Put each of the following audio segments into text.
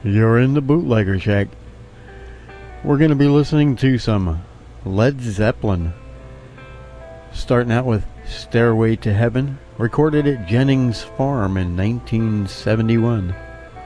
You're in the Bootlegger Shack. We're going to be listening to some Led Zeppelin. Starting out with Stairway to Heaven, recorded at Jennings Farm in 1971.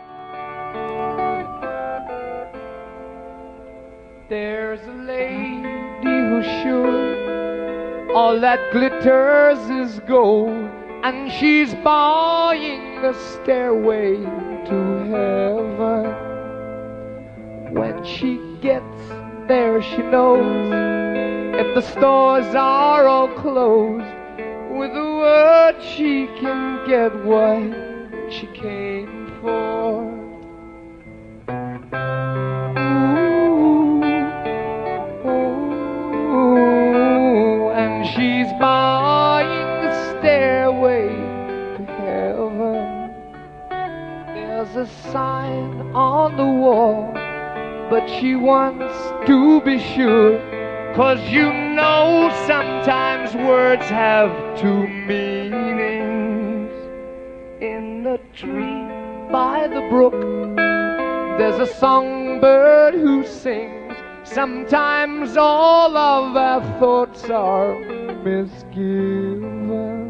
There's a lady who's sure all that glitters is gold, and she's buying a stairway to heaven. When she gets there, she knows if the stores are all closed, with a word she can get what she came for. Ooh, and she's buying the stairway to heaven. There's a sign on the wall, but she wants to be sure, 'cause you know sometimes words have two meanings. In a tree by the brook, there's a songbird who sings. Sometimes all of our thoughts are misgiven.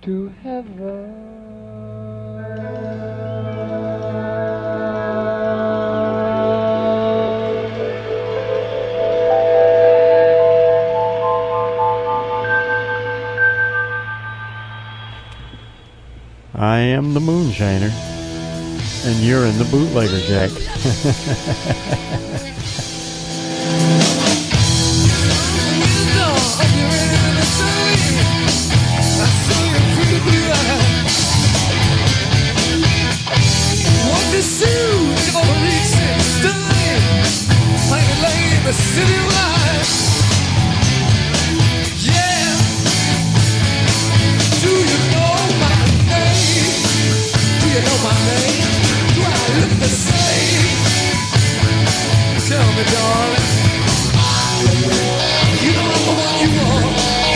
to heaven. I am the moonshiner, and you're in the bootlegger, Jack. City of life, yeah. Do you know my name? Do you know my name? Do I look the same? Tell me, darling. You know I'm the one you want.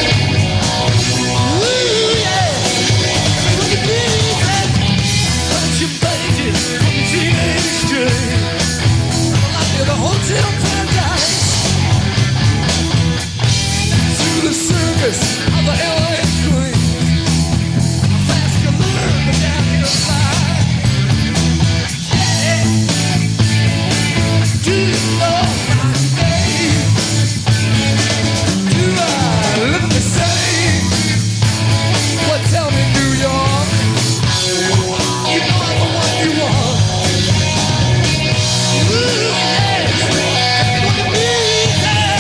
Ooh, yeah. Look at me, punch your pages from the teenage dream. Like you're the hotel paradise. The circus of the LA Queen. Fast you learn, but down here slide. Yeah. Do you know my name? Do I look the same? What, tell me, New York? You know I'm the one you want. Ooh, yes. Look at me, yeah.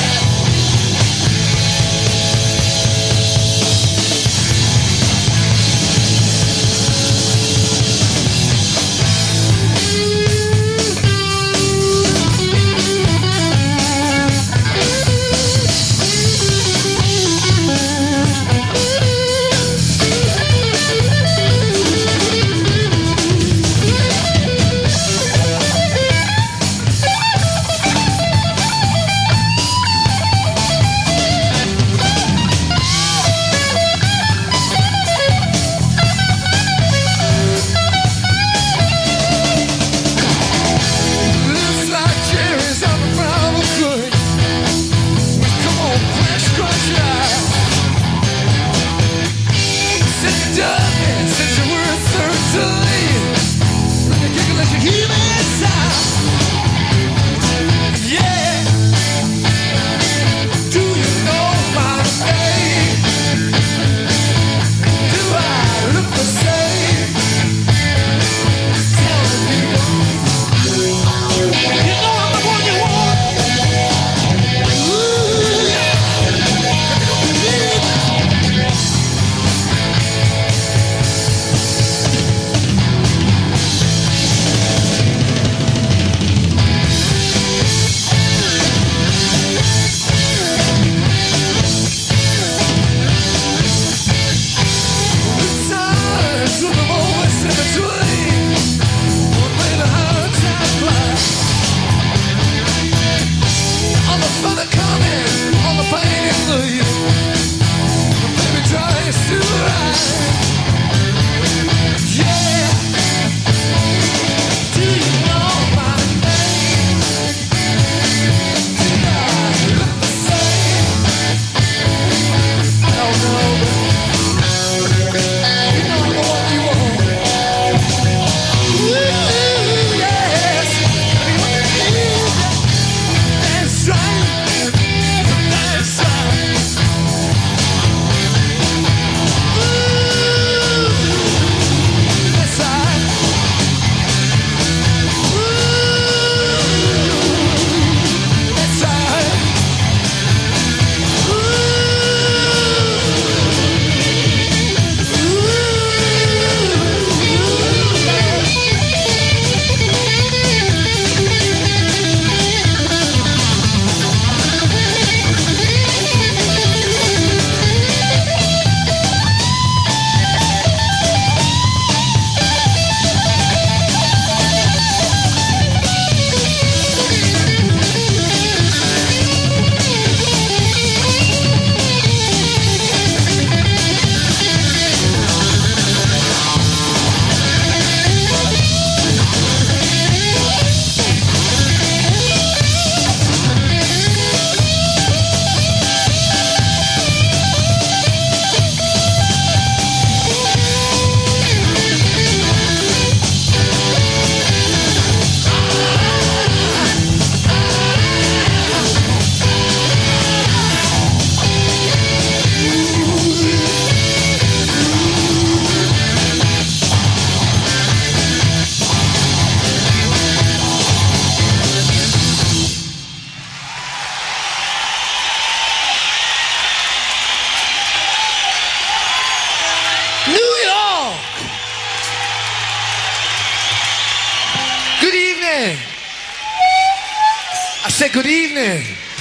said good evening.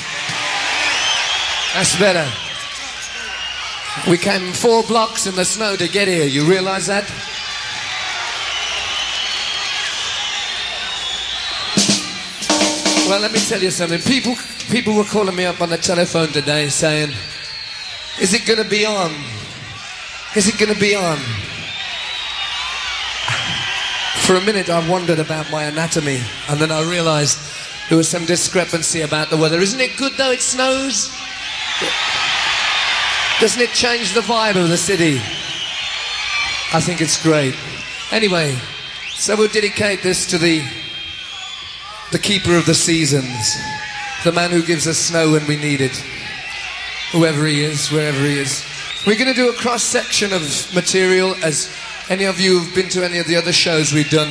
That's better. We came 4 blocks in the snow to get here. You realize that? Well, let me tell you something. People were calling me up on the telephone today saying, is it going to be on? Is it going to be on? For a minute I wondered about my anatomy, and then I realized there was some discrepancy about the weather. Isn't it good though it snows? Doesn't it change the vibe of the city? I think it's great. Anyway, so we'll dedicate this to the keeper of the seasons, the man who gives us snow when we need it, whoever he is, wherever he is. We're going to do a cross-section of material, as any of you who've been to any of the other shows we've done.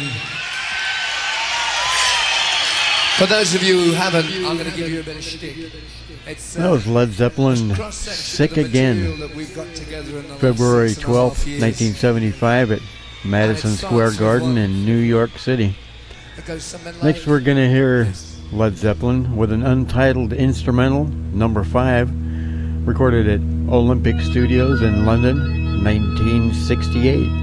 For those of you who haven't, I'm going to give you a bit of shtick. That was Led Zeppelin, Sick Again, February 12th, 1975 at Madison Square Garden in New York City. Next we're going to hear Led Zeppelin with an untitled instrumental, number 5, recorded at Olympic Studios in London, 1968.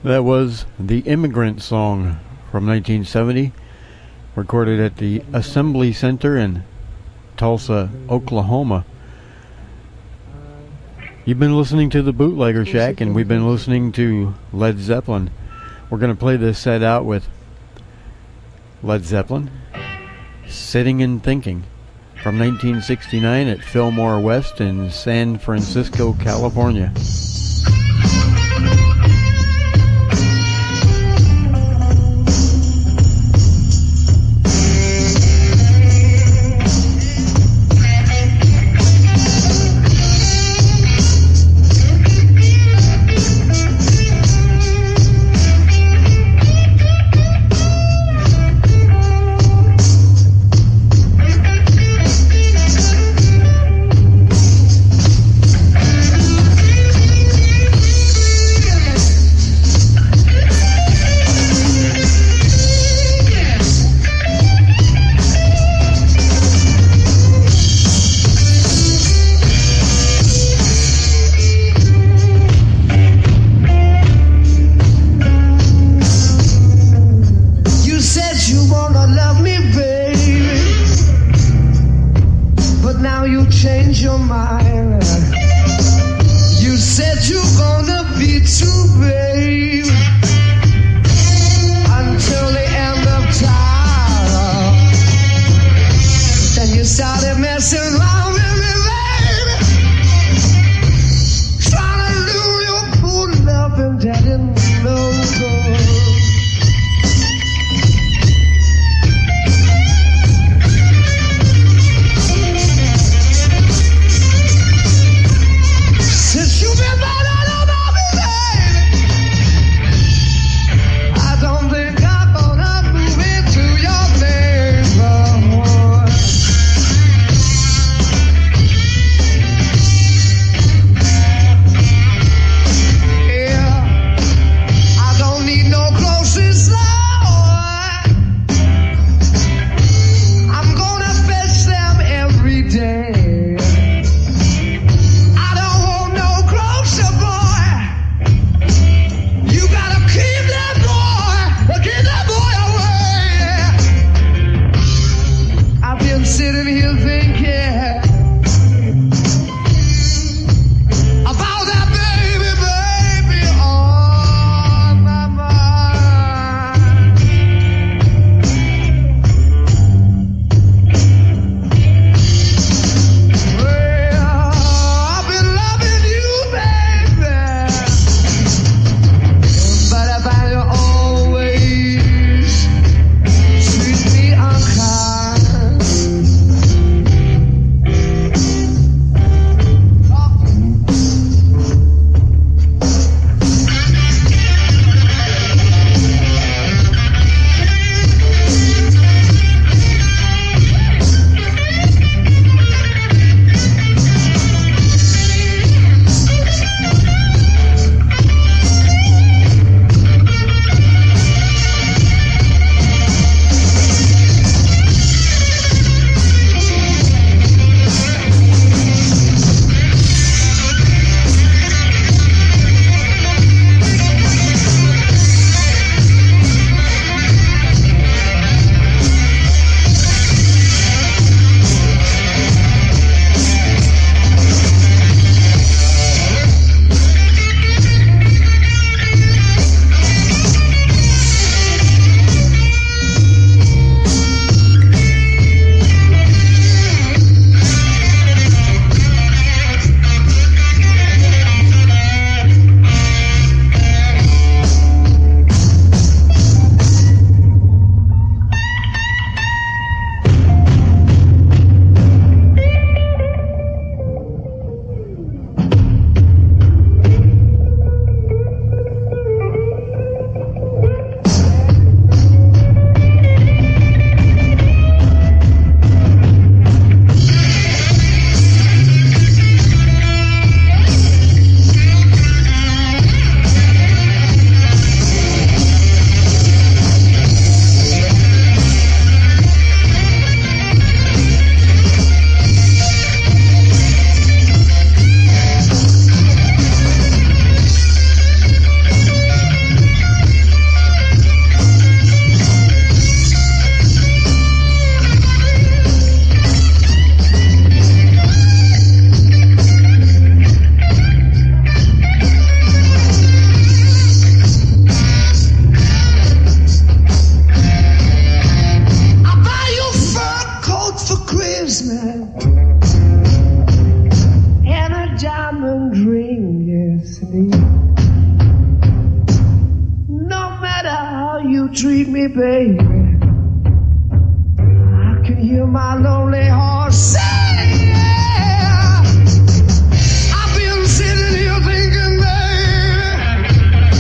That was The Immigrant Song from 1970, recorded at the Assembly Center in Tulsa, Oklahoma. You've been listening to the Bootlegger Shack, and we've been listening to Led Zeppelin. We're going to play this set out with Led Zeppelin, Sitting and Thinking, from 1969 at Fillmore West in San Francisco, California. Since you've been mad at need me, baby. I can hear my lonely heart say, yeah. I've been sitting here thinking, baby.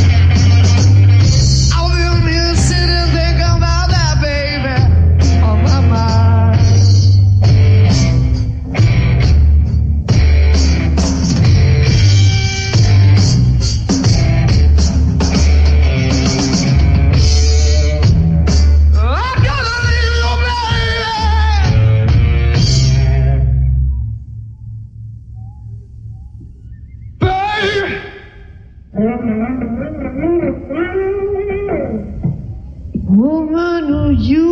I've been here sitting thinking about that, baby, on my mind. I'm gonna leave you, baby. Woman, you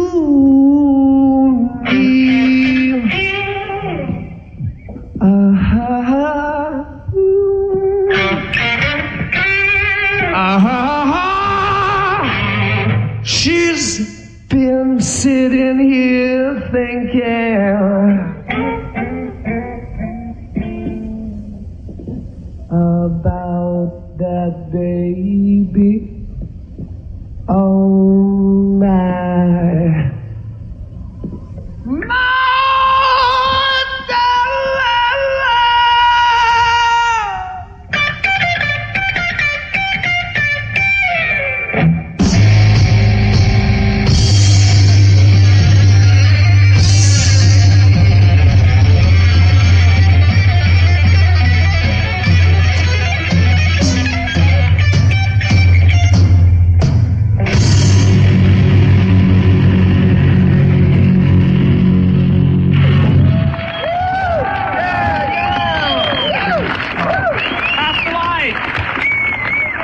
need she's been sitting here thinking about that baby. Oh my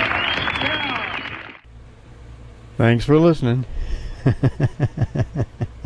Thanks for listening.